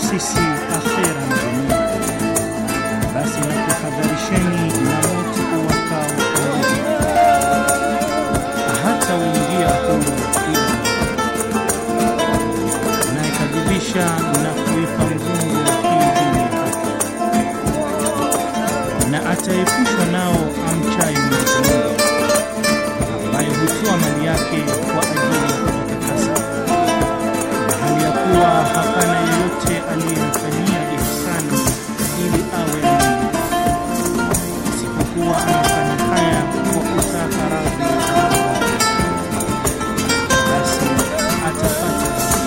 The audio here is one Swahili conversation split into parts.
sisi akhera na dunia. Basi nakutahadharisheni na moto uwakao karibu, hata uingia humo ila anayekadhibisha na kuipa mgongo hii dini ya haki, na ataepushwa nao amchaye Mwenyezi Mungu, ambaye hutoa mali yake kwa ajili ya kujitakasa, na hali ya kuwa hapana yeyote aliyemfanyia ihsani ili awe amini, isipokuwa anafanya haya kwa kutaka radhi ya Allah, basi atapata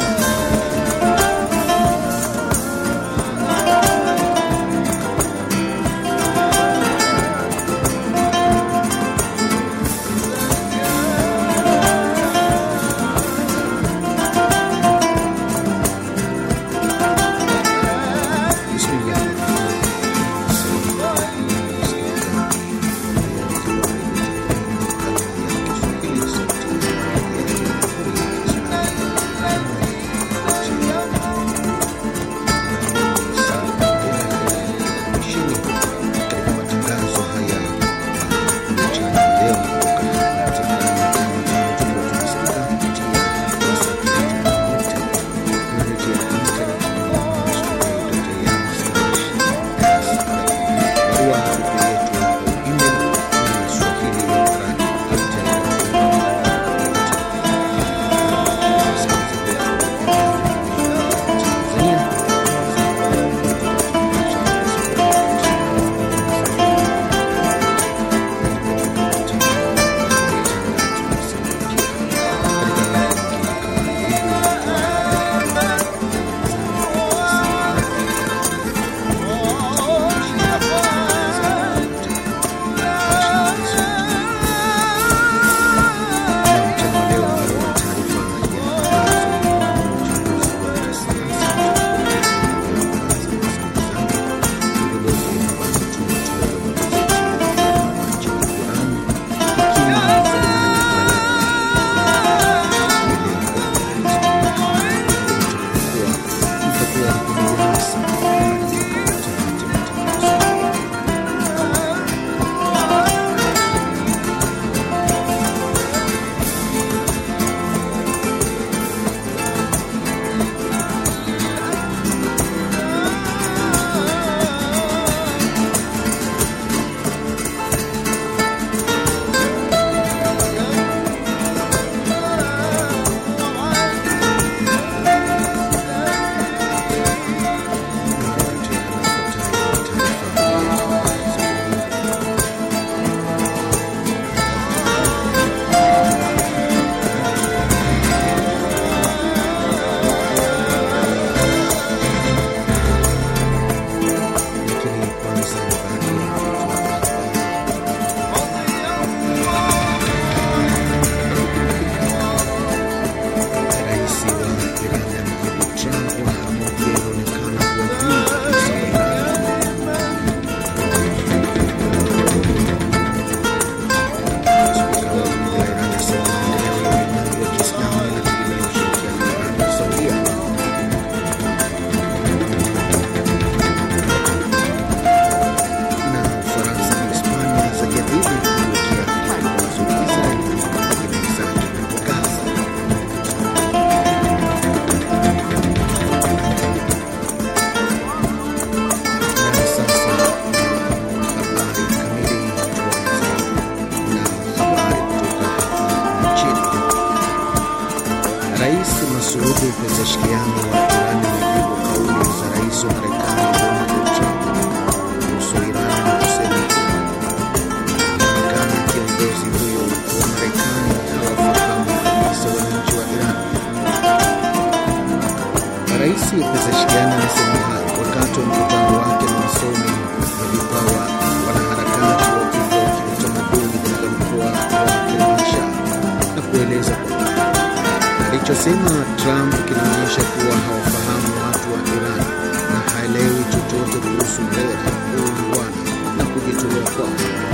alichosema Trump kinaonyesha kuwa hawafahamu watu wa Iran na haelewi chochote kuhusu ghera, uungwana na kujitolea kwao.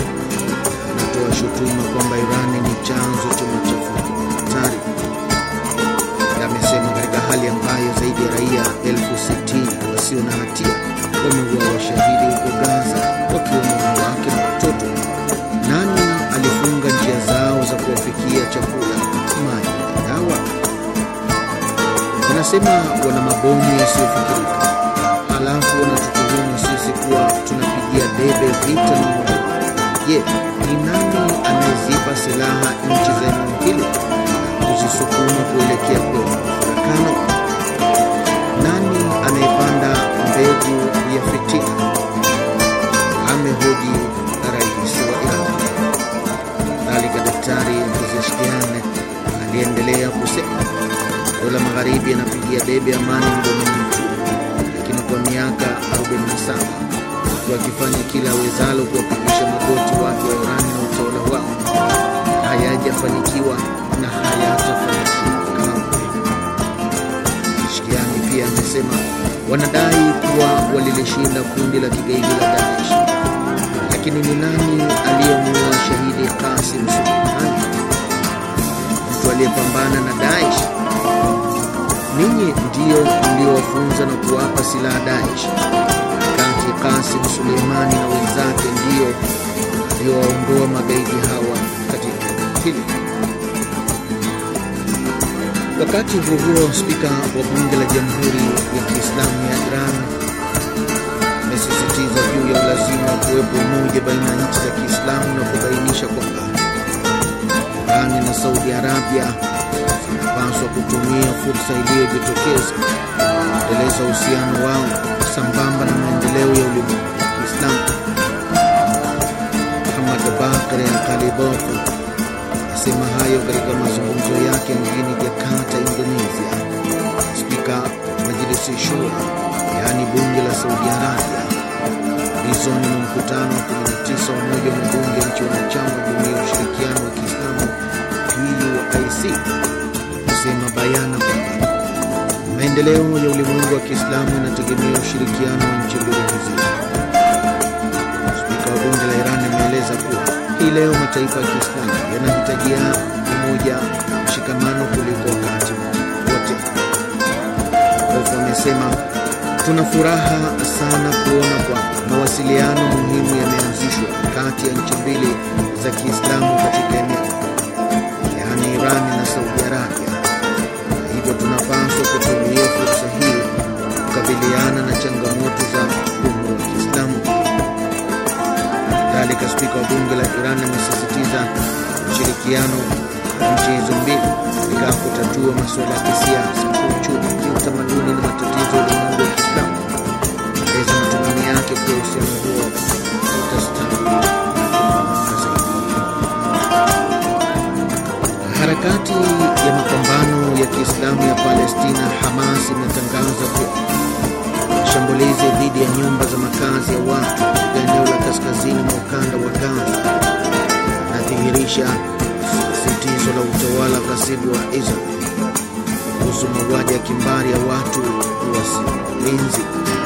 Anatoa shutuma kwamba Iran ni chanzo cha machafuko hatari. Amesema katika hali hali ambayo zaidi ya raia 60,000 wasio na hatia wameuawa shahidi huko Gaza, wakiwemo wanawake na watoto. Nani alifunga njia zao za kuwafikia chakula, maji na dawa? Wanasema wana mabomu yasiyofikirika, halafu wanatutuhumu sisi kuwa tunapigia debe vita na uadui. Je, ni nani anayezipa silaha nchi za eneo hili kuzisukuma kuelekea kwenye farakano? Nani anayepanda mbegu ya fitina? Amehoji rais wa Iran. Dhalika Daktari Pezeshkian aliendelea kusema dola magharibi yanapigia debe amani mdomoni tu, lakini kwa miaka 47 wakifanya kila wezalo kuwapigisha magoti watu wa Iran na utawala wao, hayajafanikiwa na hayatafanikiwa kamwe. Pezeshkian pia amesema wanadai kuwa walilishinda kundi la kigaidi la Daesh, lakini ni nani aliyemuua shahidi Qasim Soleimani, mtu aliyepambana na Daesh? Ninyi ndio mliowafunza na kuwapa silaha Daesh, wakati Qasim Soleimani na wenzake ndio waliowaondoa magaidi hawa katika hili. Wakati huo spika wa bunge la Jamhuri ya Kiislamu ya Iran amesisitiza juu ya lazima wa kuwepo umoja baina ya nchi za Kiislamu na kubainisha kwamba Iran na Saudi Arabia zinapaswa kutumia fursa iliyojitokeza kuendeleza uhusiano wao sambamba na maendeleo ya ulimwengu wa Kiislamu. Muhammad Bakr Al-Khalibaf asema hayo katika mazungumzo yake mjini Jakarta, Indonesia. Spika Majlisi Shura, yaani bunge la Saudi Arabia, mwanzoni mwa mkutano wa 19 wa Umoja wa Mabunge nchi wanachama wa Jumuiya ya Ushirikiano wa Kiislamu UAIC, kusema bayana kwamba maendeleo ya ulimwengu wa Kiislamu yanategemea ushirikiano wa nchi mbili hizi. Spika wa bunge la Iran ameeleza kuwa hii leo mataifa ya Kiislamu yanahitajia umoja, mshikamano kuliko wakati wote. Kwa amesema tuna furaha sana kuona kwa mawasiliano muhimu yameanzishwa kati ya nchi mbili za Kiislamu katika eneo, yaani Iran na Saudi Arabia. Hivyo tunapaswa kutumia fursa hii kukabiliana na changamoto za umma wa Kiislamu. Kadhalika, spika wa bunge la Iran amesisitiza ushirikiano wa nchi hizo mbili katika kutatua masuala ya kisiasa, kiuchumi, kiutamaduni na matatizo ya ulimwengu wa Kiislamu. Eleza matumaini yake kwa uhusiano huo utastawi. Harakati ya mapambano ya Kiislamu ya Palestina Hamas imetangaza kuwa shambulizi dhidi ya nyumba za makazi ya watu katika eneo la kaskazini mwa ukanda wa Gaza inadhihirisha sisitizo la utawala ghasibu wa Israel kuhusu mauaji ya kimbari ya watu wasio na ulinzi.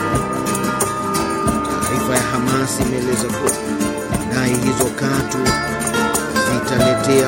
Taarifa ya Hamas imeeleza kuwa dai hizo katu zitamletea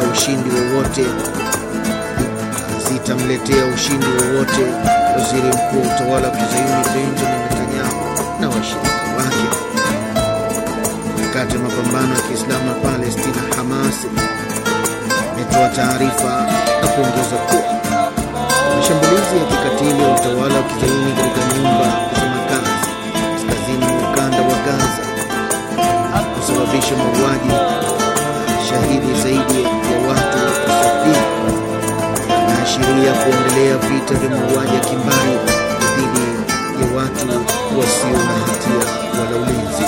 ushindi wowote waziri mkuu wa utawala wa Kizayuni Benjamin Netanyahu na washirika wake. Wakati mapambano ya Kiislamu ya Palestina, Hamas imetoa taarifa na kuongeza kuwa mashambulizi ya kikatili ya utawala wa Kizayuni katika nyumba za makazi kaskazini mwa ukanda wa Gaza kusababisha mauaji shahidi zaidi ya watu 70, inaashiria kuendelea vita vya mauaji ya kimbari dhidi ya watu wasio na hatia wala ulinzi.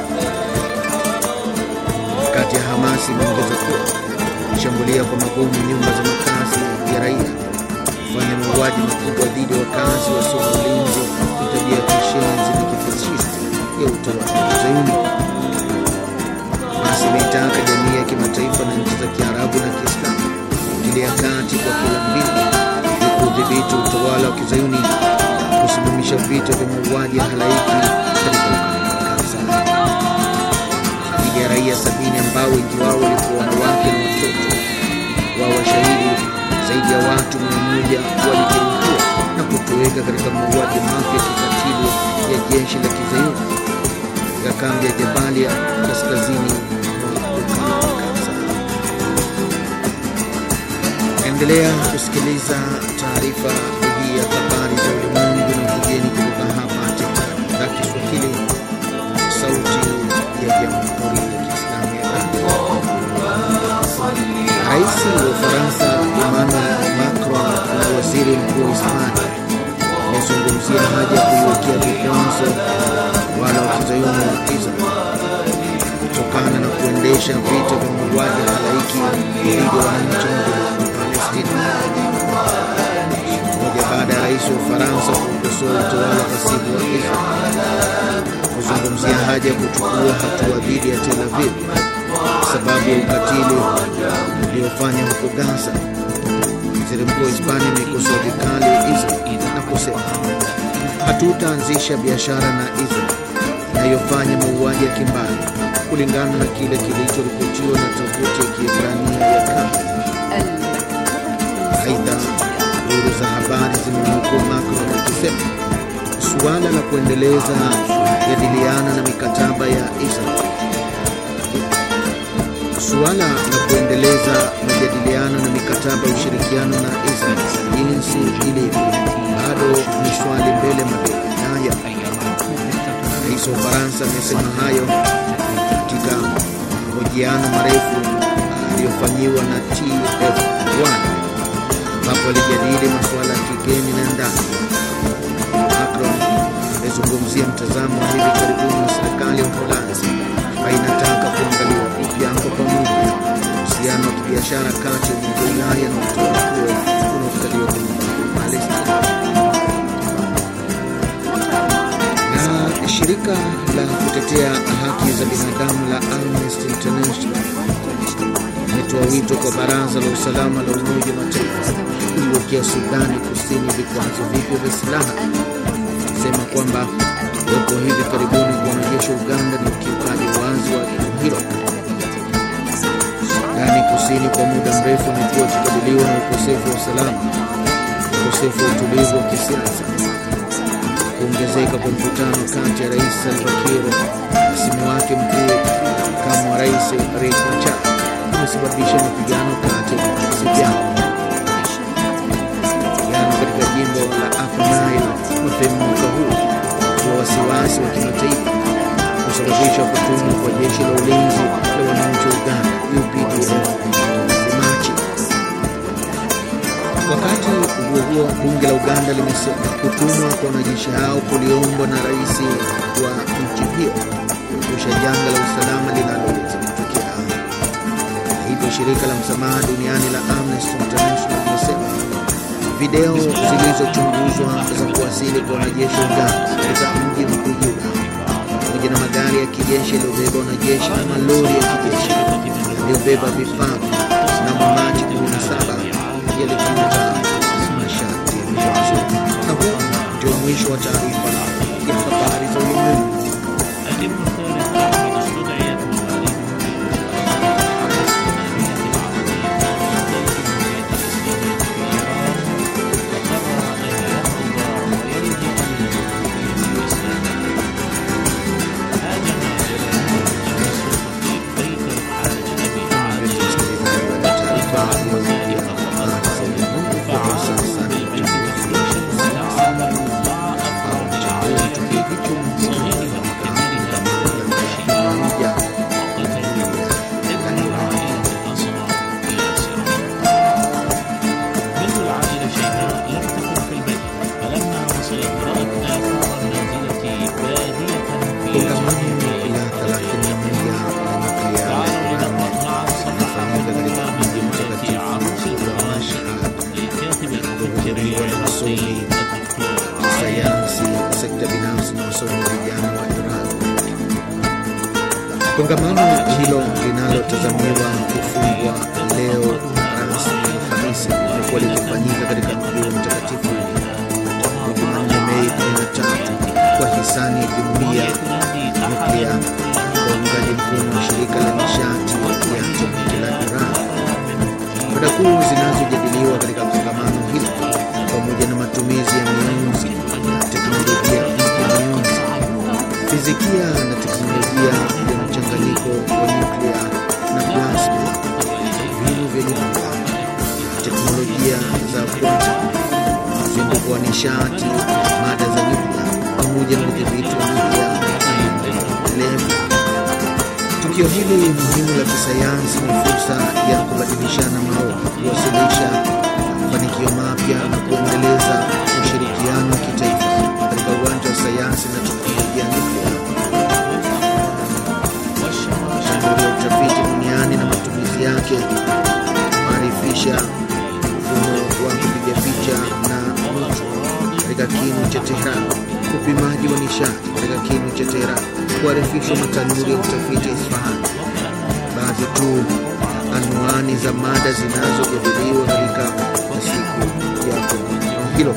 Wakati ya Hamas imeongeza kuwa kushambulia kwa mabomu nyumba za makazi ya raia, kufanya mauaji makubwa dhidi ya wakazi wasio na ulinzi ni tabia ya kishenzi na kifashisti ya utawala wa Kizayuni. Hamas imeitaka jamii ya kimataifa na nchi za Kiarabu na Kiislamu kuingilia kati kwa kila mbinu ili kudhibiti utawala wa Kizayuni na kusimamisha vita vya mauaji ya halaiki katika ukanda wa Gaza. Zaidi ya raia 70 ambao wengi wao walikuwa wanawake na watoto wao washahidi, zaidi ya watu 100 walijeruhiwa na kutoweka kuhusika katika mauaji mapya kikatili ya jeshi la Kizayuni katika kambi ya Jabalia kaskazini mwa ukanda wa Gaza. Endelea kusikiliza taarifa hii ya habari za ulimwengu na kigeni kutoka hapa idhaa Kiswahili, sauti ya Jamhuri ya Kiislamu ya Iran. Rais wa Ufaransa Emmanuel Macron na waziri mkuu wa Hispania wamezungumzia haja ya kuiwekea vikwazo wala wa Kizayuni wa Israel kutokana na kuendesha vita vya mauaji ya halaiki dhidi ya wananchi wa Palestina. Moja baada ya rais wa Ufaransa kukosoa utawala ghasibu wa Israel kuzungumzia haja ya kuchukua hatua dhidi ya Tel Aviv kwa sababu ya ukatili uliofanya huko Gaza, waziri mkuu wa Hispania ameikosoa vikali Israel na kusema, hatutaanzisha biashara na Israel inayofanya mauaji ya kimbari, kulingana na kile kilichoripotiwa na tovuti ya Kiebrania ya Kama. Aidha, duru za habari zimemnukuu Macron akisema suala la kuendeleza kujadiliana na mikataba ya Israel majadiliano na mikataba ya ushirikiano na Israel jinsi ilivyo bado ni swali mbele mabaya. Rais wa Ufaransa amesema hayo katika mahojiano marefu aliyofanyiwa na TF1 ambapo alijadili masuala ya kigeni na ndani. Macron amezungumzia mtazamo wa hivi karibuni wa serikali ya Uholanzi ambayo inataka kuangaliwa upya kwa pamoja uhusiano wa kibiashara kati ya Umoja wa Ulaya na utawala huo unaokaliwa kwa Palestina. Na shirika la kutetea haki za binadamu la Amnesty International imetoa wito kwa Baraza la Usalama la Umoja wa Mataifa kuiwekea Sudani Kusini vikwazo vipya vya silaha, sema kwamba uwepo hivi karibuni kwa wanajeshi wa Uganda ni ukiukaji wazi wa hilo. Sudani Kusini kwa muda mrefu imekuwa ikikabiliwa na ukosefu wa usalama, ukosefu wa utulivu wa kisiasa. Kuongezeka kwa mvutano kati ya Rais Salva Kiir na hasimu wake mkuu kama wa rais Riek Machar kumesababisha mapigano kati ya vikosi vyao. Mapigano katika jimbo la Upper Nile mapema mwaka huu kwa wasiwasi wa kimataifa kusababisha kutumwa kwa jeshi la ulinzi la wananchi wa Uganda UPDF Machi. Wakati huo bunge la Uganda limesema kutumwa kwa wanajeshi hao kuliombwa na rais wa nchi hiyo kuepusha janga la usalama linaloweza kutokea. Hivyo shirika la msamaha duniani la Amnesty International limesema video zilizochunguzwa za kuwasili kwa wanajeshi wa Uganda katika mji mkuu Juba pamoja na magari ya kijeshi yaliyobeba wanajeshi na malori ya kijeshi yaliyobeba vifaa na Machi 17 yalikiuka masharti ya vikwazo. Na huu ndio mwisho wa taarifa ya habari za ulimwengu. Kongamano hilo linalotazamiwa kufungwa leo rasmi Alhamisi lilikuwa likifanyika katika mji wa mtakatifu Jumanne Mei 13 kwa hisani ya jumuiya ya nuklia kwa uungaji mkono wa shirika la nishati ya atomiki la Iran. Mada kuu zinazojadiliwa katika kongamano hilo pamoja na matumizi ya mionzi nishati, mada za nyuklia pamoja na udhibiti wa nyuklia endelevu. Tukio hili muhimu la kisayansi ni fursa ya kubadilishana maoni, kuwasilisha mafanikio mapya na kuendeleza ushirikiano wa kitaifa katika uwanja wa sayansi na teknolojia ya nyuklia. Shughuli ya utafiti duniani na matumizi yake, kuharifisha mfumo wa kupiga picha na moto katika kinu cha Tehran, upimaji wa nishati katika kinu cha Tehran, kuharifishwa matanuri ya utafiti ya Isfahan. Baadhi tu anwani za mada zinazojadiliwa katika siku ya kongamano hilo.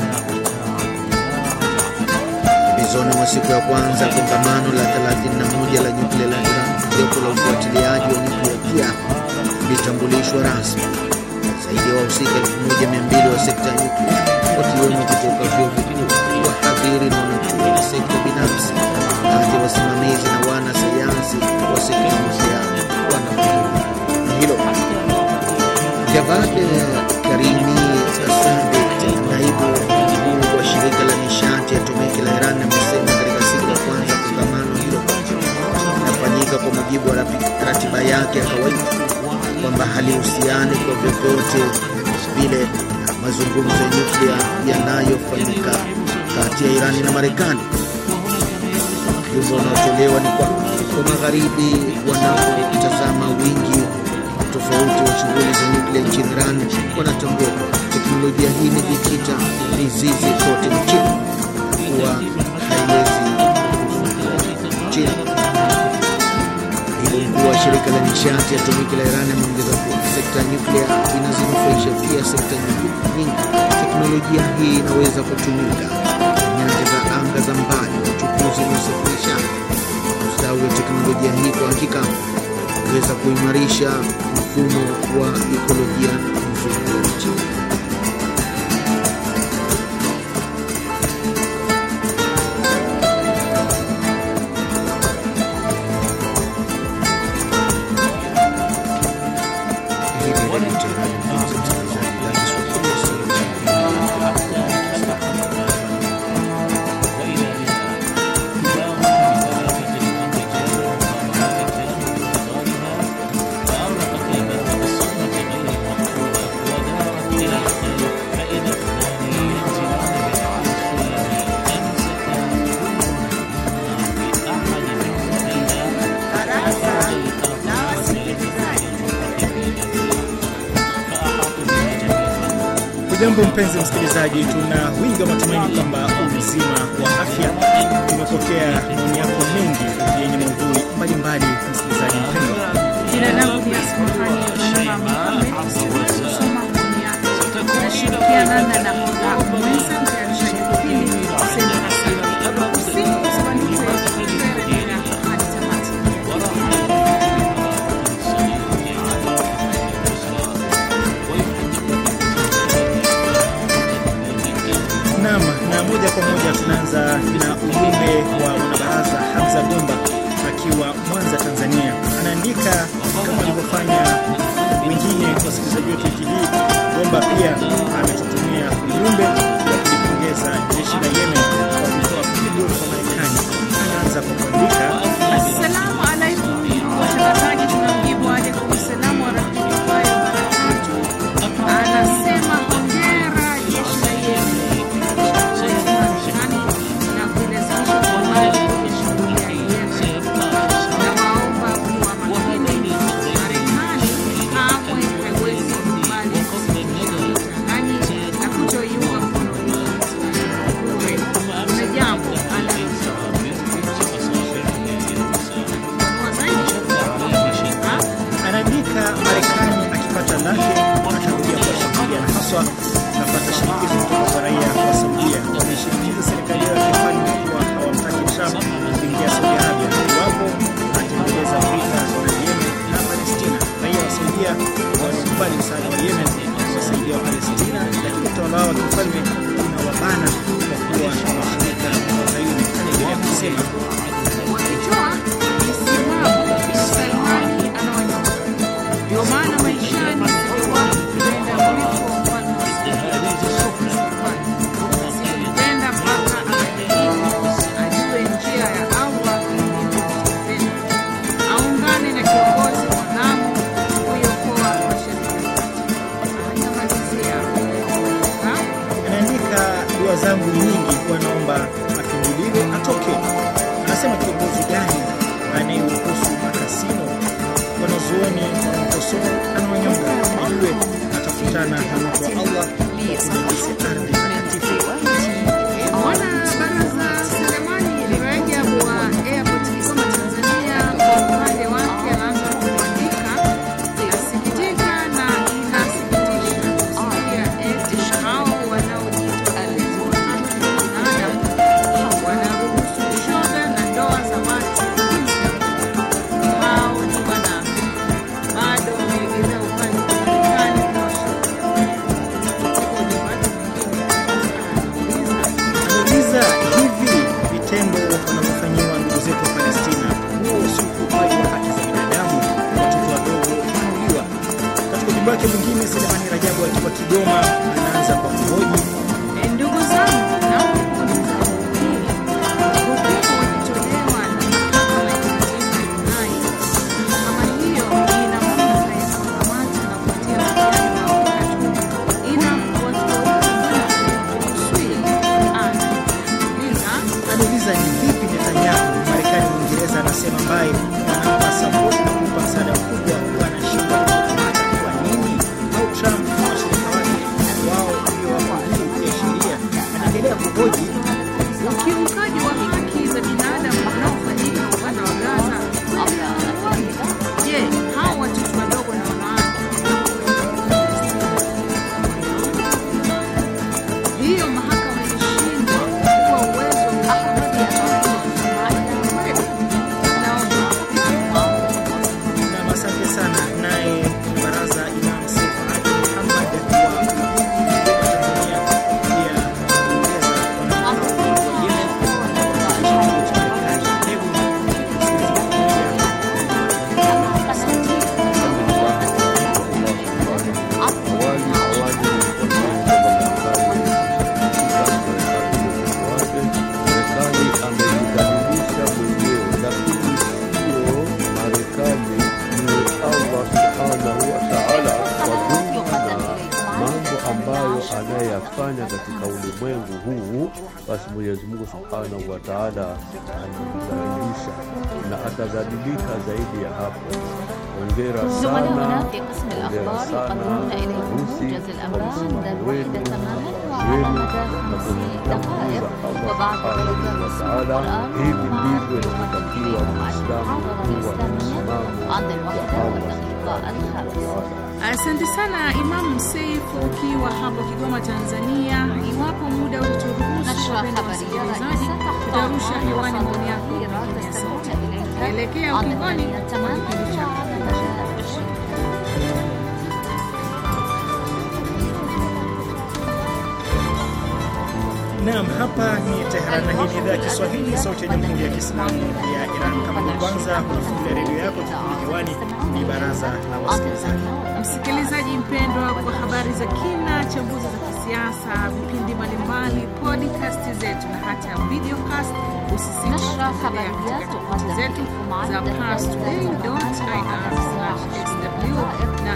Mwanzoni mwa siku ya kwanza kongamano la 31 la nyuklia la Iran, jopo la ufuatiliaji wa nyuklia pia litambulishwa rasmi. Zaidi ya wahusika 1200 wa sekta ya nyuklia, wakiwemo kutoka vyuo vikuu, wahadhiri na wanachuo wa sekta binafsi, baadhi ya wasimamizi na wanasayansi wa sekta ya nyuklia wanahudhuria hilo. Javad Karimi Sadik, naibu mkuu wa shirika la nishati ya atomiki la Iran, amesema katika siku ya kwanza kongamano hilo inafanyika kwa mujibu wa ratiba yake ya kawaida, kwamba halihusiani kwa vyovyote vile na mazungumzo ya nyuklia yanayofanyika kati ya Irani na Marekani. Ujumbe unaotolewa ni kwamba kwa magharibi wanapotazama wingi tofauti wa shughuli za nyuklia nchini Iran, wanatambua teknolojia hii ni jikita mizizi kote nchini kuwa haiwezi nchini. Mkuu wa shirika la nishati ya atomiki la Iran ameongeza kuwa sekta ya nyuklia inazinufaisha pia sekta nyingi. Teknolojia hii inaweza kutumika nyanja za anga za mbali, uchukuzi na usafirishaji. Ustawi wa teknolojia hii kwa hakika inaweza kuimarisha mfumo wa ekolojia mzuri wa nchi. Jambo mpenzi msikilizaji, tuna wingi wa matumaini kwamba uzima wa afya. Tumepokea maoni yako mengi yenye maudhui mbalimbali, msikilizaji mpendwa. Jina langu ni Asmahani Shama Mohamed, kusoma maoni yako. Tunashirikiana na mwenza mtayarishaji kipindi Hussein Hassan. Usiku usibanduke kuendelea hadi tamati. Na moja kwa moja tunaanza na ujumbe wa mwanabaraza Hamza Gomba akiwa Mwanza, Tanzania. Anaandika kama alivyofanya wengine wasikilizaji wetu wiki hii. Gomba pia ametutumia ujumbe wa kulipongeza jeshi la Yemen kwa kutoa pigo kwa Marekani. Anaanza kwa kuandika, Assalamu alaikum watangazaji, tunamjibu aje kwa usalamu wa rahmatullahi wa barakatuh. Anasema hongera jeshi la Yemen na kuelezesha kwa mali ya Yemen, na waomba kuwa makini. Marekani kamwe haiwezi kukubali kuchanganya na kutoiunga mkono Yemen. Kuna jambo anaandika, Marekani akipata lake atarudia kwa Saudia, na haswa napata shinikizo kutoka kwa raia wa Saudia. Wameshinikiza serikali ya kifalme kuwa hawamtaki Trump kuingia Saudi Arabia iwapo ataendeleza vita na Yemen na Palestina. Raia wa Saudia wanakubali msaada wa Yemen kuwasaidia wa Palestina, lakini utawala wao wa kifalme unawabana kwa kuwa na washirika wa Zayuni. Anaendelea kusema wakitoa msimamo Salmani anaonyoka. Ndio maana maishani sikuwa kuenda kuliko mfano wa Saudia. kauli nyingi wanaomba apinduliwe atoke. Anasema kiongozi gani anayeruhusu makasino? Wanazuoni wanamkosoa, anawanyonga, ajue atakutana na moto wa Allah kwa kujisi ardhi takatifu. Baraza Selemani Rajabu wa Airport Kigoma Tanzania kwa upande wake anaanza kuandika, asikitika na inasikitisha kusikia eti hao wanaojitokeza wanaruhusu shoga na ndoa za watu. Hao ni wanafiki. Bado wameegemea upande wa Marekani kwa Anauliza, hivi vitendo wanavyofanyiwa ndugu zetu wa Palestina, huo si ukiukaji wa haki za binadamu? Watoto wadogo wanauliwa. Katika ujumbe wake mwingine, Selemani Rajabu akiwa Kigoma anaanza kwa kuhoji, ndugu zangu, na kuuliza hili hukumu ilitolewa na mahakama ya kimataifa ya jinai. Mahakama hiyo ina mamlaka ya kukamata na kuwatia mbaroni watu. Ina watu anauliza ni vipi Netanyahu, Marekani, Uingereza anasema ambaye wanampa sapoti na kumpa msaada mkubwa wanashinda kukamata kwa nini? Au Trump na washirika wake wao ndio wako juu ya sheria? Anaendelea kuhoji ukiukaji wa haki za binadamu unaofanyika ukanda wa Gaza. Je, hao watoto wadogo na wanawake, hiyo mahakama ilishindwa kwa uwezo wa na asante sana. Naye baraza Imam Saif Ali Muhammad wa Tanzania pia anaongeza anayafanya katika ulimwengu huu, basi Mwenyezi Mungu Subhanahu wa Ta'ala anamdhalilisha na atadhalilika zaidi ya hapo. Hongera sana, hongera sana Urusi kwa msimamo wenu na kumtanguliza Allah Subhanahu wa Ta'ala. Hivi ndivyo inavyotakiwa Muislamu kuwa na msimamo wa Allah Subhanahu wa Ta'ala. Asante sana Imam Saif ukiwa hapo Kigoma Tanzania. Iwapo muda utaturuhusu, wapenda wasikilizaji, tutarusha hewani maoni yako ya sauti. Elekea ukingoni kama kipindi chako. Naam, hapa ni Tehran na hii ni idhaa ya Kiswahili sauti ya Jamhuri ya Kiislamu ya Iran. Kama ni kwanza unafungulia redio yako, kipindi hewani ni baraza la wasikilizaji. Msikilizaji mpendwa, kwa habari za kina, chambuzi za kisiasa, vipindi mbalimbali, podcast zetu na hata videocast, usisite kutembelea katika tovuti zetu za parstoday.ir/sw na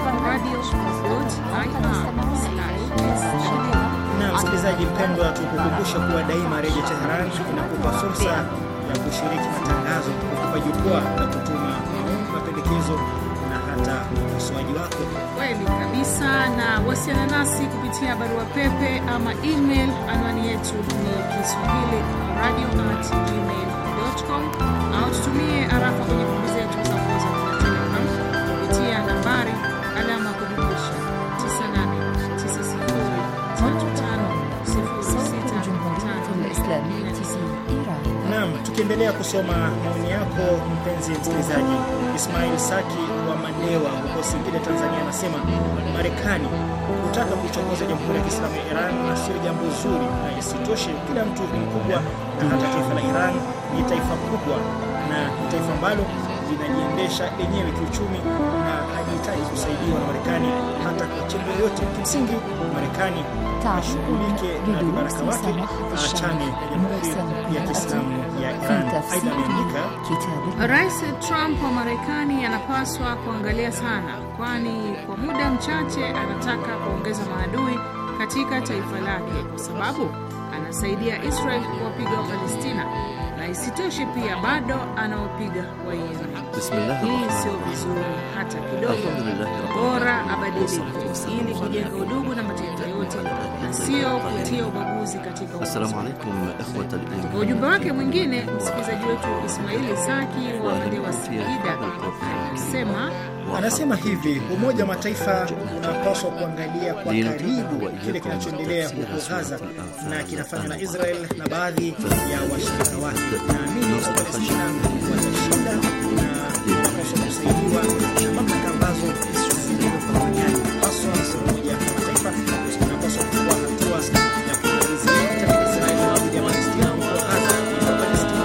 iranradio.ir/sw. Na msikilizaji mpendwa, tukukumbusha kuwa daima Redio Tehran inakupa fursa ya kushiriki matangazo, kukupa jukwaa la kutuma mapendekezo na hata ukosoaji wako. Kweli kabisa, na wasiliana nasi kupitia barua pepe ama email. Anwani yetu ni kiswahili.radio@gmail.com au tutumie arafa kwenye kumbi zetu za WhatsApp na Telegram kupitia nambari alama kujumlisha 9890650654. Naam, tukiendelea kusoma maoni yako mpenzi msikilizaji, Ismail Saki wa Manewa huko Singida Tanzania anasema Marekani kutaka kuchokoza Jamhuri ya Kiislamu ya Iran na sio jambo zuri, na isitoshe kila mtu ni mkubwa, na hata taifa la Iran ni taifa kubwa na ni taifa ambalo linajiendesha lenyewe kiuchumi na halihitaji kusaidiwa na Marekani hata kwa chembe yoyote. Kimsingi Marekani ashughulike na vibaraka wake, aachane na Jamhuri ya Kiislamu ya Iran. Aidha ameandika, Rais Trump wa Marekani anapaswa kuangalia sana, kwani kwa muda mchache anataka kuongeza maadui katika taifa lake, kwa sababu anasaidia Israel kuwapiga wa Palestina, na isitoshe pia bado anawapiga wa Yemen. Hii sio vizuri hata kidogo. Bora abadilike ili kujenga udugu na mataifa yote na sio kutia ubaguzi katika Kwa ujumbe wake mwingine, msikilizaji wetu Ismaili Saki wa Mandewa Singida anasema hivi: Umoja wa Mataifa unapaswa kuangalia kwa karibu kile kinachoendelea huko Gaza na kinafanywa na Israel na baadhi ya washirika wake. Naamini Palestina watashinda na wanapaswa kusaidiwa na mamlaka ambazo ziko duniani, haswa Umoja wa Mataifa unapaswa kuchukua hatua ya kumaliza vita vya Israel dhidi ya Palestina huko Gaza ili Palestina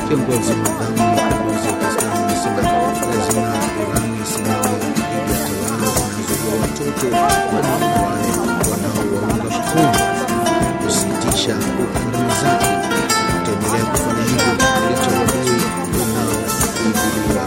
Kiongozi mwadhamu wa mapinduzi ya Kiislamu amesema lazima Iran isimame dhidi ya tawala zinazoua watoto na wale wanaowaunga mkono, kusitisha ukandamizaji, utaendelea kufanya hivyo licha ya uadui unaoibuliwa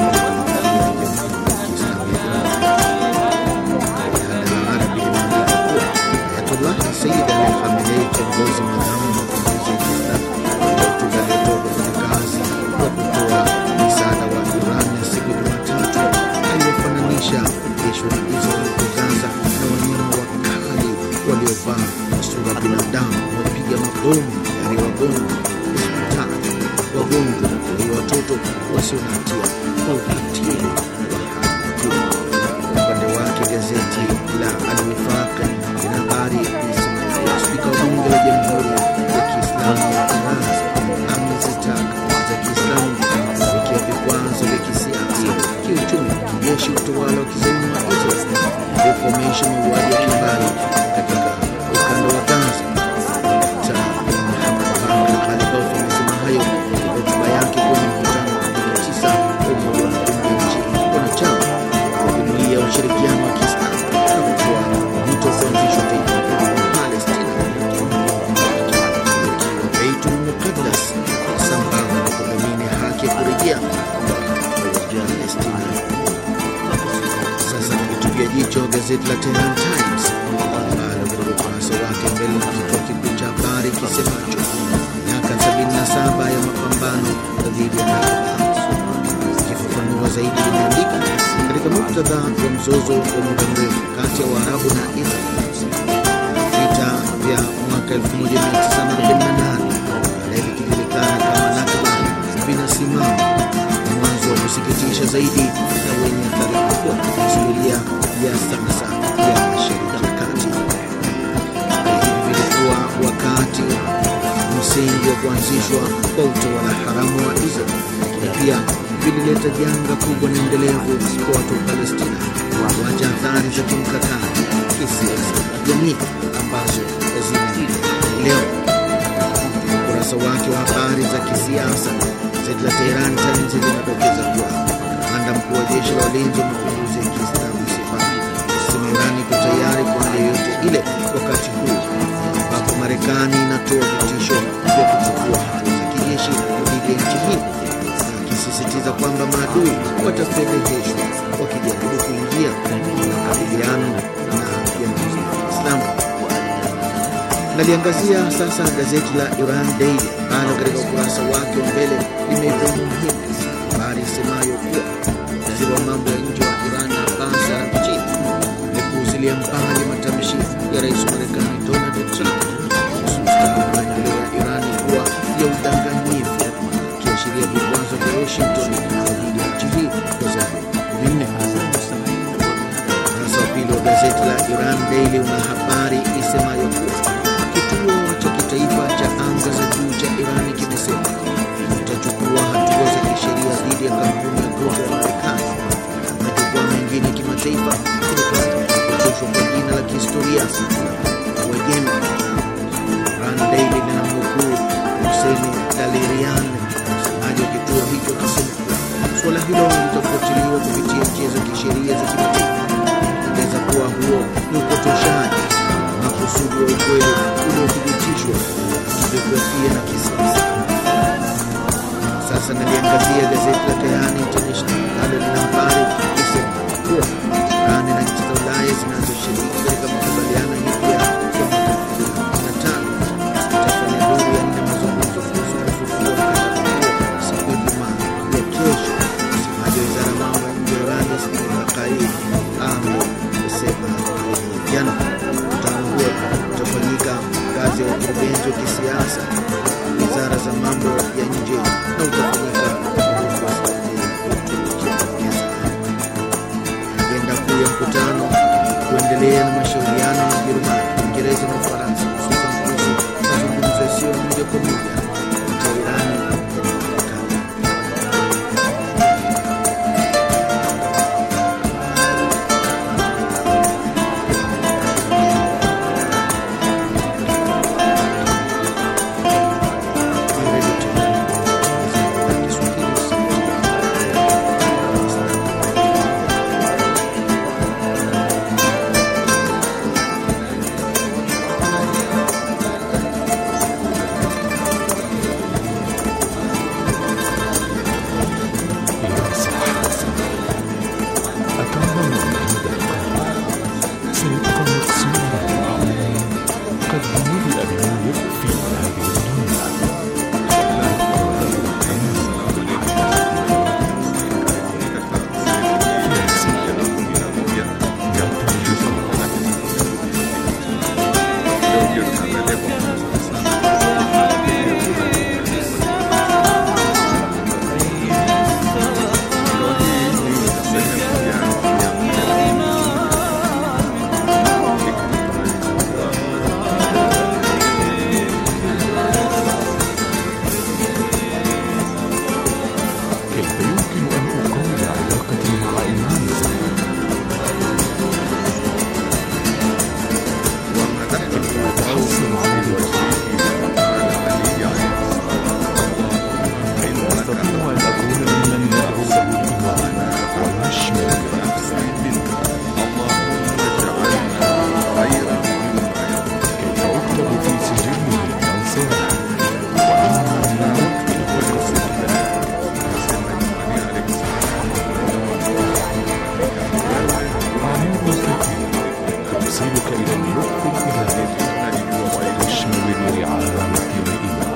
Ayatollah Sayyid Ali Khamenei, kiongozi mwadhamu wa mapinduzi ya Kiislamu, hotuba aliyotoa kwenye kazi ya kutoa msaada wa Iran ya siku Jumatatu, aliyofananisha jeshi la Israel Gaza na wanyama wakali waliovaa sura binadamu, wapiga mabomu, gari wagonjwa, hospitali, wagonjwa, kwa watoto wasio na hatia kwa ukatili wa hali ya juu. Upande wake gazeti la Al-Wifaq lina habari isemayo spika wa bunge la Jamhuri ya Kiislamu ya Iran amezitaka za Kiislamu kuwekea vikwazo vya kisiasa, kiuchumi, kijeshi utawala wa kizayuni wa Israel kukomesha mauaji ya kimbari katika ukanda wa Gaza. Amesema hayo katika hotuba yake kwenye mkutano wa 19 wa Umoja wa Nchi wanachama wa Jumuiya ya Ushirikiano wa Kiislamu na kutoa wito kuanzishwa taifa la Palestina wa Baitul Muqaddas sambamba na kudhamini haki ya kurejea kwa Palestina. Sasa tukitupia jicho gazeti la Tehran Times ambalo katika ukurasa wake mbele na kichwa kikuu cha habari kisemacho miaka 77 ya mapambano dhidi ya kifafanua zaidi limeandika katika muktadha wa mzozo wa muda mrefu kati ya Waarabu na Israel, vita vya mwaka 1948 vikijulikana kama Nakba vinasimama mwanzo wa kusikitisha zaidi na wenye athari kubwa katika historia ya sasa ya Mashariki ya Kati. Hivi vilikuwa wakati msingi wa kuanzishwa kwa utawala haramu wa Israel, lakini pia vilileta janga kubwa na endelevu kwa watu wa Palestina, kuacha athari za kimkakati, kisiasa na jamii ambazo zinaendelea leo. Ukurasa wake wa habari za kisiasa, gazeti la Tehran Times linadokeza kuwa kamanda mkuu wa jeshi la walinzi wa mapinduzi ya Kiislamu Sepah amesema Iran iko tayari kwa hali yoyote ile wakati huu ambapo Marekani inatoa vitisho vya kuchukua hatua za kijeshi dhidi ya nchi hii, akisisitiza kwamba maadui watafedheheshwa wakijaribu kuingia na makabiliano na viongozi wa Kiislamu. Naliangazia sasa gazeti la Iran Daily ambalo katika ukurasa wake wa mbele limeipa umuhimu habari isemayo kuwa waziri wa mambo ya nje wa Iran Abbas Araghchi amepuuzilia mbali matamshi ya rais wa Marekani Donald Trump kuhusu ustawi wa maendeleo ya Iran kuwa ya udanganyifu, kiashiria vikwazo vya Washington dhidi ya nchi hii kwa zaidi ya 4. Ukurasa wa pili wa gazeti la Iran Daily una habari isemayo kuwa kituo cha kitaifa cha anga za juu cha Iran kimesema kitachukua hatua za kisheria dhidi ya kampuni ya Google ya Marekani na majukwaa mengine kimataifa kutokana na kupotoshwa kwa jina la kihistoria la Wajemi. Iran Daily linamnukuu Hussein Dalerian, msemaji wa kituo hicho, akisema suala hilo litafuatiliwa kupitia njia za kisheria za kimataifa. Inaweza kuwa huo ni upotoshaji makusudi wa ukweli uliothibitishwa kijiografia na kisiasa. Sasa naliangazia gazeti la Tehran International ambalo lina habari isema kuwa Iran na nchi za Ulaya zinazoshiriki katika makubaliano ya nyuklia ya mwaka 2015 zitafanya duru ya 4 mazungumzo kuhusu kufufua mkataba huo siku ya Ijumaa ya kesho. Msemaji wa wizara ya mambo ya nje ya Iran Yasmin Baqai amesema jana mkutano huo utafanyika ngazi ya ukurugenzi wa kisiasa wizara za mambo ya nje na utafanyika kuhusu Uturuki. أستطيع أن أكون ممن يدعو له الإيمان ويشمل كيف أكتب في سجله الأنصار وأما أعمال مستقيم توصلك إلى اللطف الإلهي وتشمل برعاية بيئية.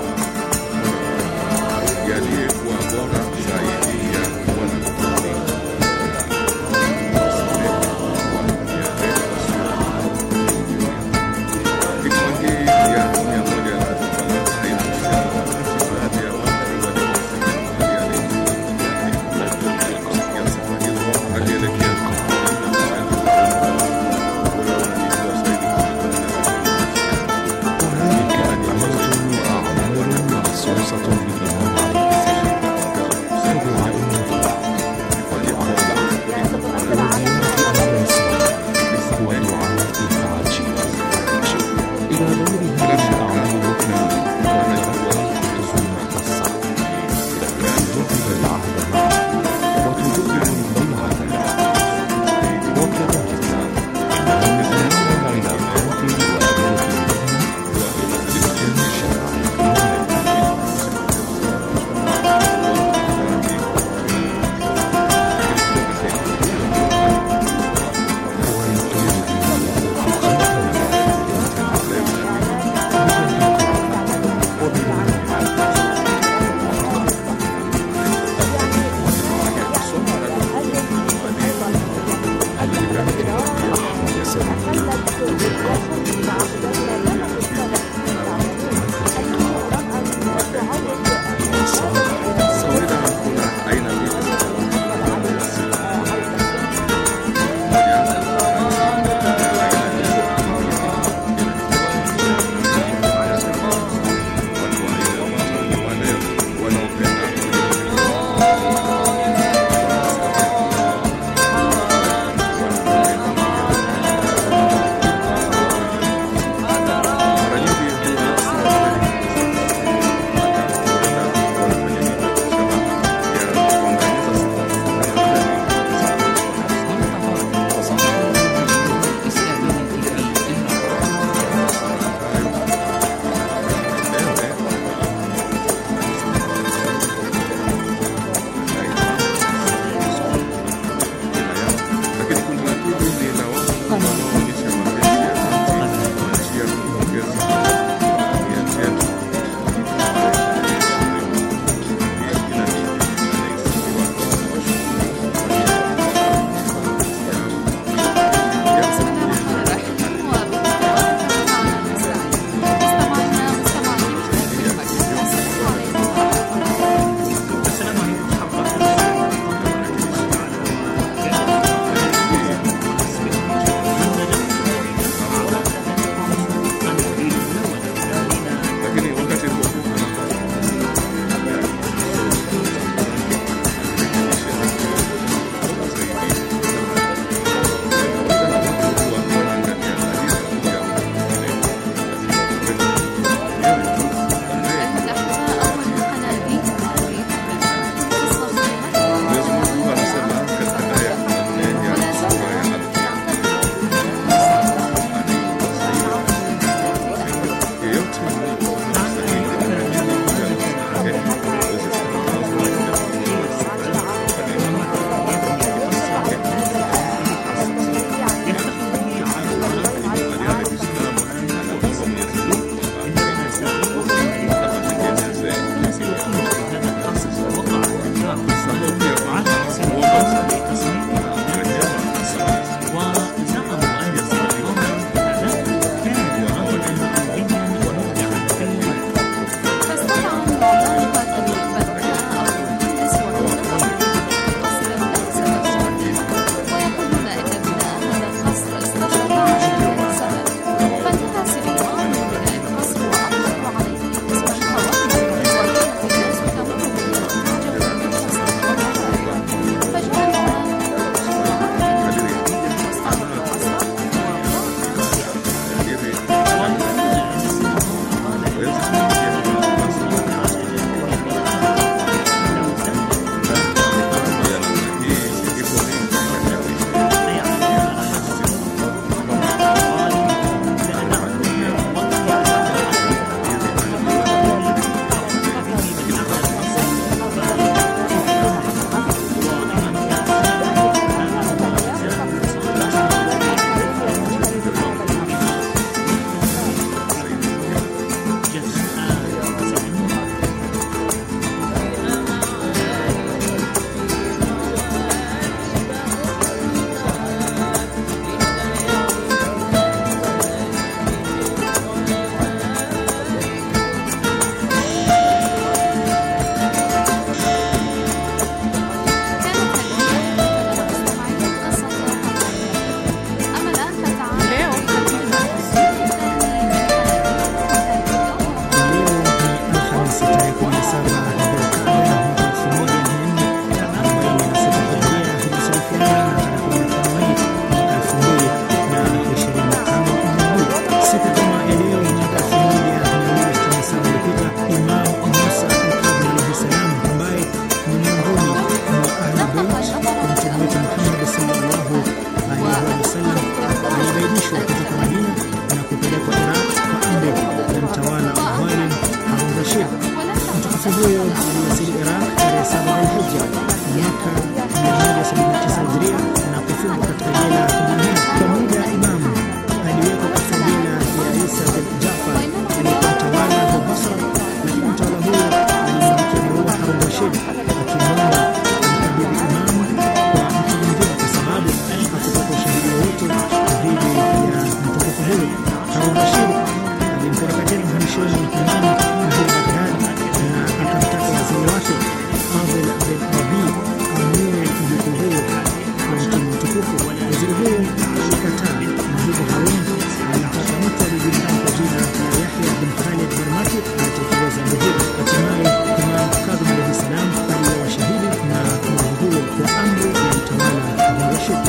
Fallujah mwaka 179 Hijria na kufungwa katika jela ya Kumbukumbu. Kwa muda Imam aliwekwa katika jela ya Isa bin Jafar aliyekuwa mtawala wa Basra, lakini mtawala huyo alimwandikia barua Harun Rashid akimwomba amkabidhi Imam kwa mtu mwingine kwa sababu hakupata ushahidi wowote dhidi ya mtukufu huyo. Harun Rashid alimpeleka tena uhamishoni Imam mjini Baghdad na akamtaka waziri wake Fadhl bin Rabi amue mjukuu huyo kwa mtume mtukufu. Waziri huyo alikataa, na hivyo Harun alimtaka mtu aliyejulikana kwa jina la Yahya bin Khalid Barmaki atekeleze amri hiyo. Hatimaye Imam Kadhim alayhi salam aliuawa shahidi na mji huo kwa amri ya mtawala Harun Rashid.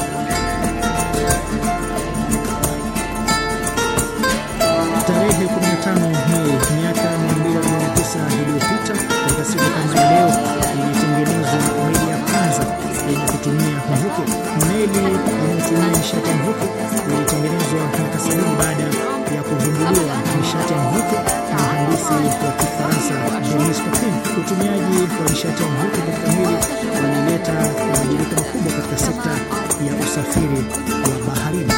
Tarehe 15 Mei miaka 249 iliyopita, katika siku kama leo, ilitengenezwa meli ya kwanza yenye kutumia mvuke. Meli inayotumia nishati ya mvuke ilitengenezwa miaka 70 baada ya kuvumbuliwa nishati ya mvuke na mhandisi wa Kifaransa Denis Cockayne. Utumiaji wa nishati ya mvuke katika meli ulileta mabadiliko makubwa katika sekta ya usafiri wa baharini.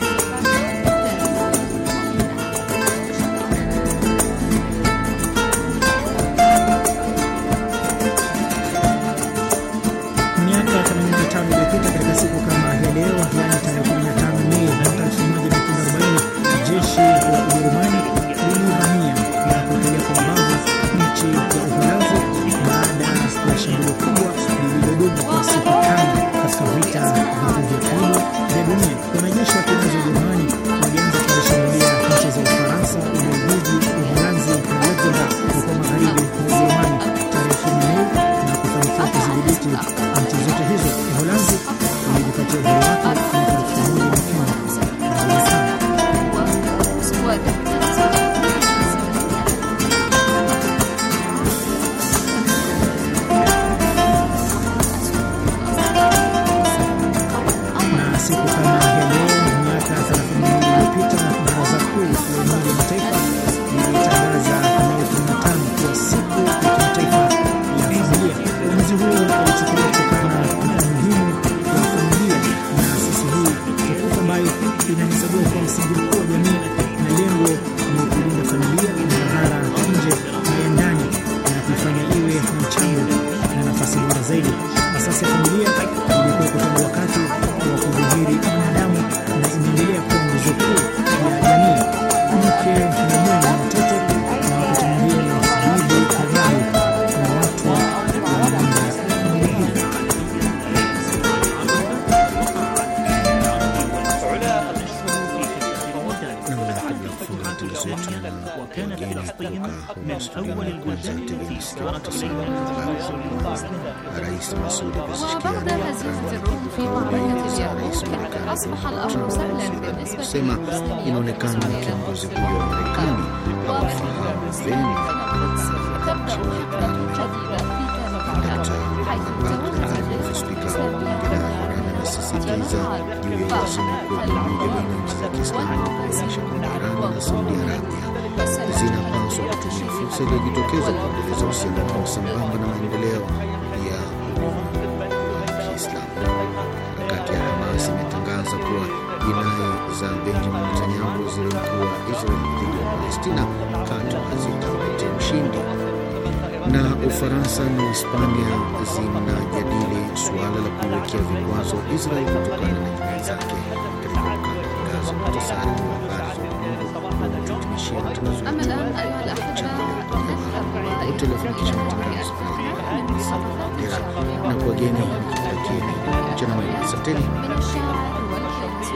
Katika siku kama ya leo, yani tarehe 15 Mei mwaka 1940, jeshi la Ujerumani lilivamia na kupiga kwa mabavu nchi ya Uholanzi baada ya shambulio kubwa lililodumu kwa siku 5 katika vita vya pili vya dunia. Wanajeshi wa kiongozi wa Ujerumani walianza kushambulia nchi za Ufaransa, Ubelgiji, Uholanzi na Luxembourg huko magharibi mwa Ujerumani tarehe 10 Mei na kufanikiwa kudhibiti nchi zote hizo. Uholanzi ilijipatia uhuru wake mwaka 1945. Na siku kama ya leo miaka 32 iliyopita, Baraza Kuu la Umoja wa Mataifa lilitangaza Mei 15 kuwa siku ya kimataifa ya familia. Uamuzi huo ulichukuliwa kutokana na umuhimu wa familia na asasi hii tukufu ambayo inahesabiwa kwa msingi mkuu wa jamii, na lengo ni kulinda familia na madhara nje na ya ndani na kuifanya iwe na mchango na nafasi bora zaidi. Asasi ya familia ilikuwa kutoka wakati wa kudhihiri binadamu na imeendelea kuwa nguzo kuu ya jamii. Mke na mume na watoto na wakati mwingine bibi na babu na watu wanalinda mambo hili. وكانت فلسطين من أول البلدان التي استمرت Rais Masudi وبعد هزيمة الروم في معركة اليرموك أصبح الأمر سهلا بالنسبة sema inaonekana kiongozi huyo wa Marekani hawafahamu vyema Spika wa bunge la Iran anasisitiza juu ya lazima kuwa pamoja baina nchi za Kiislamu kuonyesha kwamba Iran na Saudi Arabia zinapaswa kutumia fursa iliyojitokeza kuendeleza uhusiano wao sambamba na maendeleo ya Kiislamu. Wakati ya Hamas imetangaza kuwa jinai za Benjamin Netanyahu, waziri mkuu wa Israel, dhidi ya Palestina katu hazitaletea ushindi. Na Ufaransa na Hispania zinajadili suala la kuiwekea vikwazo Israel kutokana na jinai zake. Katika utangazo muhtasari wa habari za ulimwengu unaotuhitimishia matangazo أما الآن أيها الأحبة utelefanikisha matangazo na kwa geni kutakieni mchana mwema. Asanteni. من الشاعر والحديث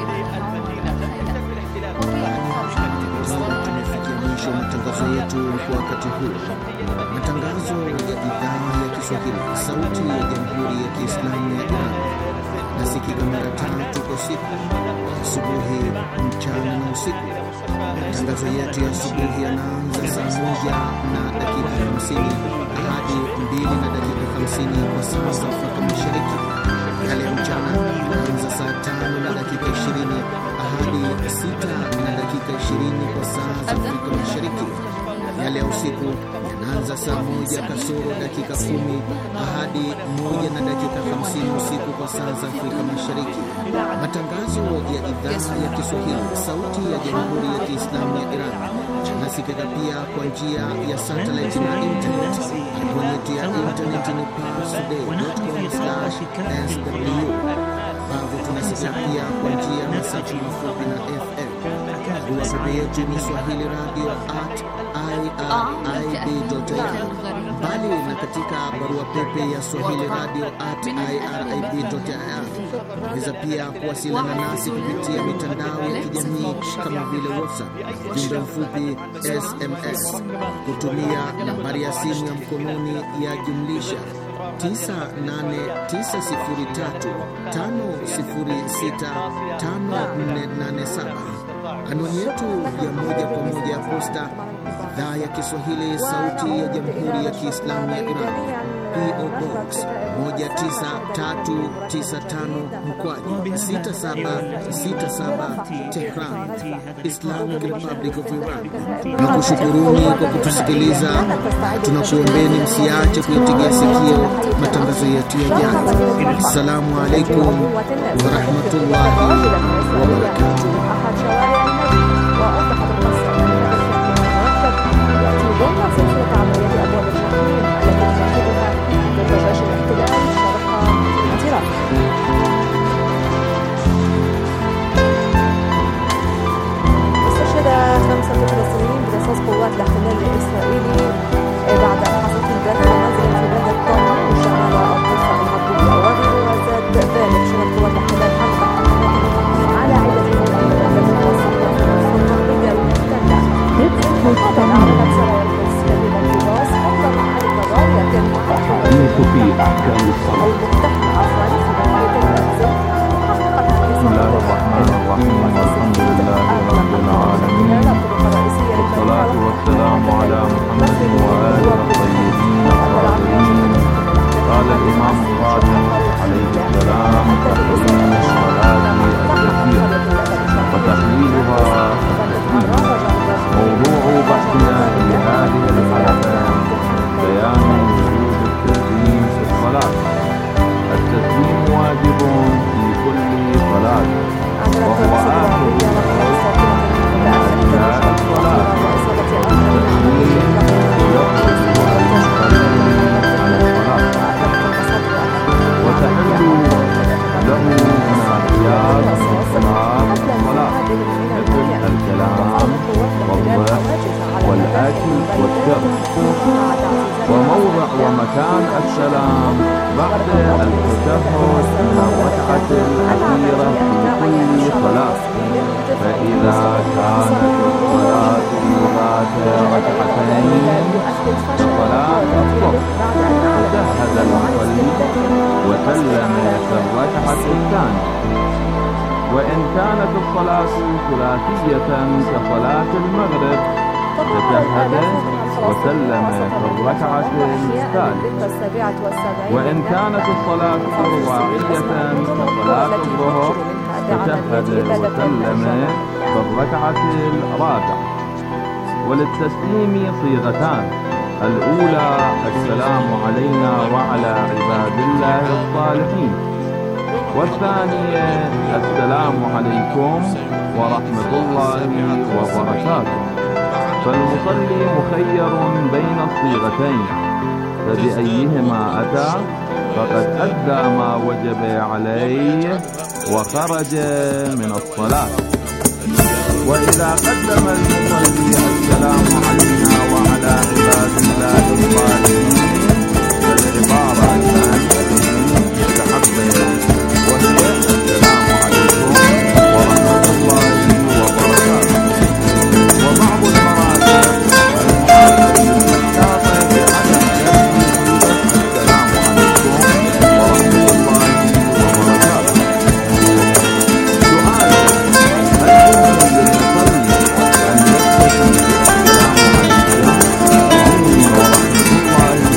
Tumefikia mwisho wa matangazo yetu kwa wakati huu. Matangazo ya idhaa ya Kiswahili sauti ya Jamhuri ya Kiislamu ya Iran nasikika mara 3 kwa siku: asubuhi, mchana na usiku. Matangazo yetu ya asubuhi yanaanza saa 1:50 hadi 2:50 kwa saa za Afrika Mashariki. Yale ya mchana yanaanza saa 5:20 hadi 6:20 kwa saa za Afrika Mashariki. Yale ya usiku kuanza saa 1 kasoro dakika 10 hadi 1 na dakika 50 usiku kwa saa za Afrika Mashariki. Matangazo ya idhaa ya Kiswahili sauti ya Jamhuri ya Kiislamu ya Iran yanasikika pia kwa njia ya satellite na internet. Anwani ya internet ni parstoday.com/sw. Bavu tunasikia pia kwa njia ya masafa mafupi na FM. Barua yetu ni swahiliradio@irib.ir. Bali na katika barua pepe ya swahiliradio@irib.ir. Unaweza pia kuwasiliana nasi kupitia mitandao ya kijamii kama vile WhatsApp, jumbe mfupi SMS, kutumia nambari ya simu ya mkononi ya jumlisha 989035065487. Anwani yetu ya moja kwa moja ya posta, idhaa ya Kiswahili sauti ya Jamhuri ya Kiislamu ya Iran, PO Box 19395 Mkwaju 6767 Tehran, Islamic Republic of Iran. Na kushukuruni kwa kutusikiliza. Tunakuombeni msiache kuitegea sikio matangazo yetu yajayo. Assalamu alaikum wa rahmatullahi wa barakatuh. ضمن سلسلة عمليات أبواب التحرير التي تنفذها ضد جيش الاحتلال شرق الاعتراف. استشهد 5 فلسطينيين برصاص قوات الاحتلال الإسرائيلي بعد حصلهم داخل منزل في بلدة طامة شمال الضفة الغربية. وزاد ذلك شنت قوات الاحتلال حملة على عدة مواقع التي توصلت إلى الغربية المحتلة. منقطع عملت سرايا الفلسطينية بالانتباس حتى محل القضاء يتم في أحكام الصلاة. المقتحم أفضل في بلدية المنزل محققة بسم الله الرحمن الرحيم. الحمد لله رب العالمين، والصلاة والسلام على محمد وآله الطيبين الطاهرين. قال الإمام الصادق عليه السلام: تحريم الصلاة التكبير وتحليلها التسليم. موضوع بحثنا في هذه الحلقة بيان وجوب التسليم في الصلاة. التسليم واجب في كل صلاة، وهو آخر أركان الصلاة. والتسليم يخرج المصلي على الصلاة، وتحل له منافيات الصلاة مثل الكلام والضحك والأكل والشرب. وموضع ومكان السلام بعد التشهد من الركعة الأخيرة في كل صلاة. فإذا كانت الصلاة ذات ركعتين كصلاة الصبح تشهد المصلي وسلم في الركعة الثانية. وإن كانت الصلاة ثلاثية كصلاة المغرب تشهد وسلم في الركعة الثالثة. وإن كانت الصلاة رباعية كصلاة الظهر تشهد وسلم في الركعة الرابعة. وللتسليم صيغتان: الأولى السلام علينا وعلى عباد الله الصالحين، والثانية السلام عليكم ورحمة الله وبركاته. فالمصلي مخير بين الصيغتين، فبأيهما أتى فقد أدى ما وجب عليه وخرج من الصلاة. وإذا قدم المصلي السلام علينا وعلى عباد الله الصالحين فالعبارة الثانية مستحبة، وهي السلام عليكم ورحمة الله وبركاته. وبعض المراتب المحاضرة بعدم السلام عليكم ورحمة الله وبركاته. سؤال: هل يمكن للمصلي أن يكتفي بالسلام عليكم ورحمة الله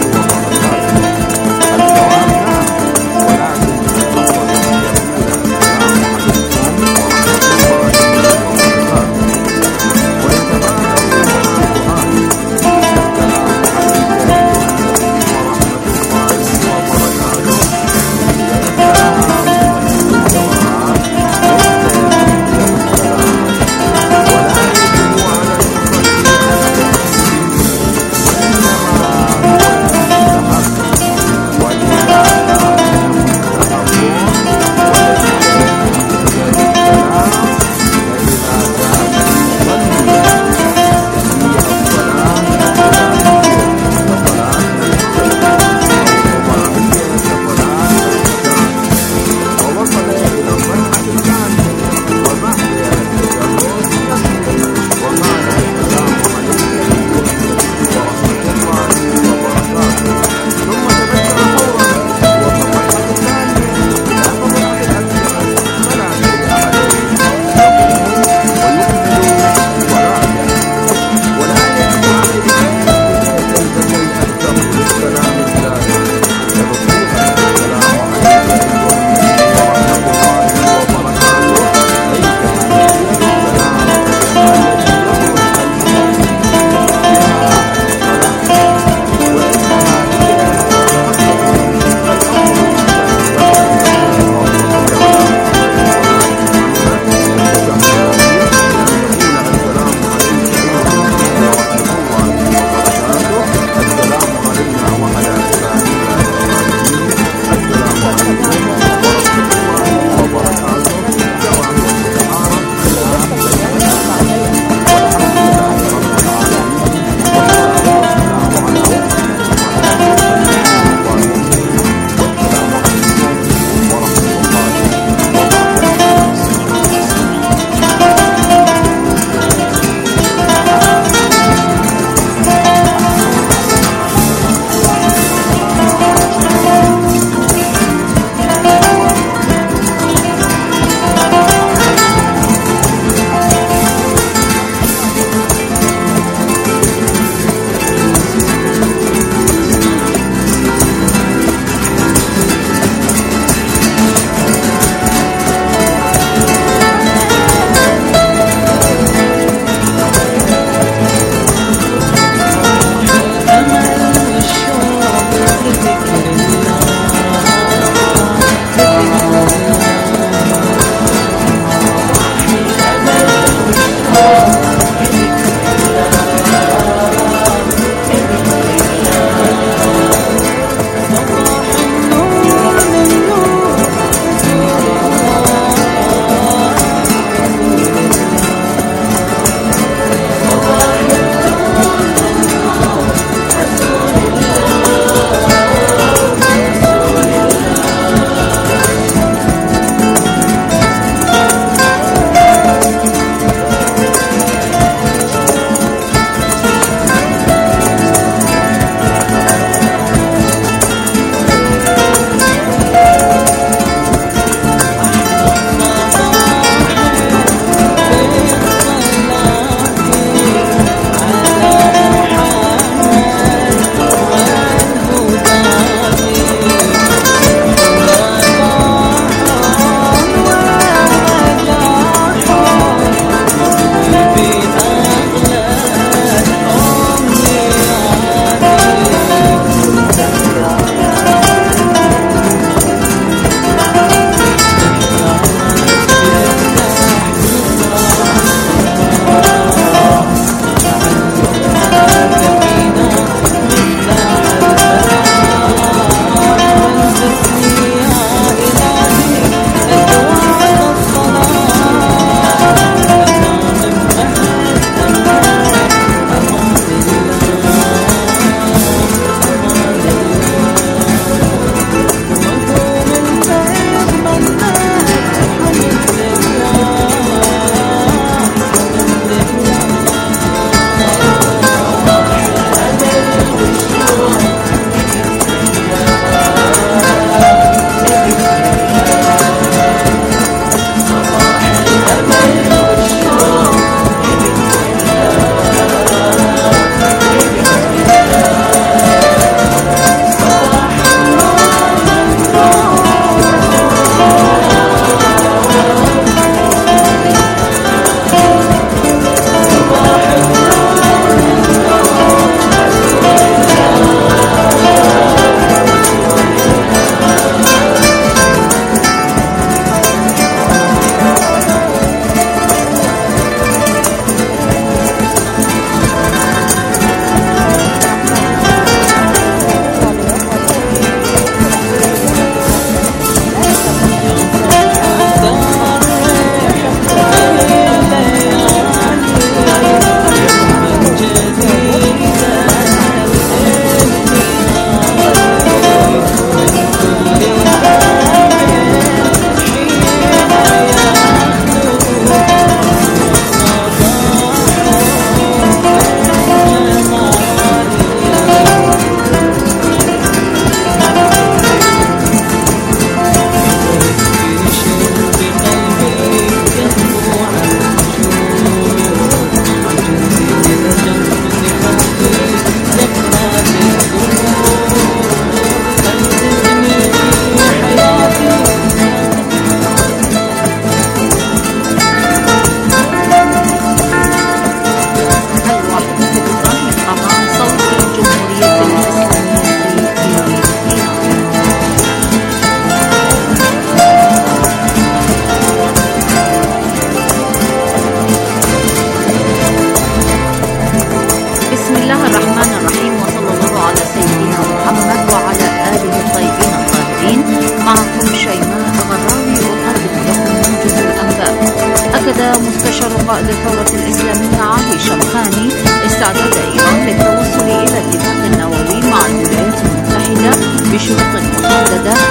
أكد مستشار قائد الثورة الإسلامية علي شمخاني استعداد إيران للتوصل إلى اتفاق نووي مع الولايات المتحدة بشروط محددة